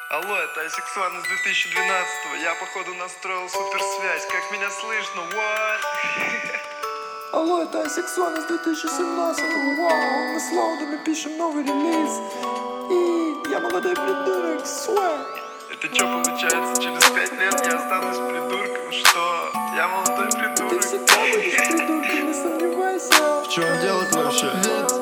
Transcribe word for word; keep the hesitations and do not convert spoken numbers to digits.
Алло, это Асиксуан из две тысячи двенадцатого. Я, походу, настроил суперсвязь. Как меня слышно? What? Алло, это Асиксуан из две тысячи семнадцатого. Вау, мы с Лаудами пишем новый релиз. И я молодой придурок, свэг. Это что получается? Через пять лет я останусь придурком? Что? Я молодой придурок. Ты всегда будешь придурком, не сомневайся. В чем дело вообще?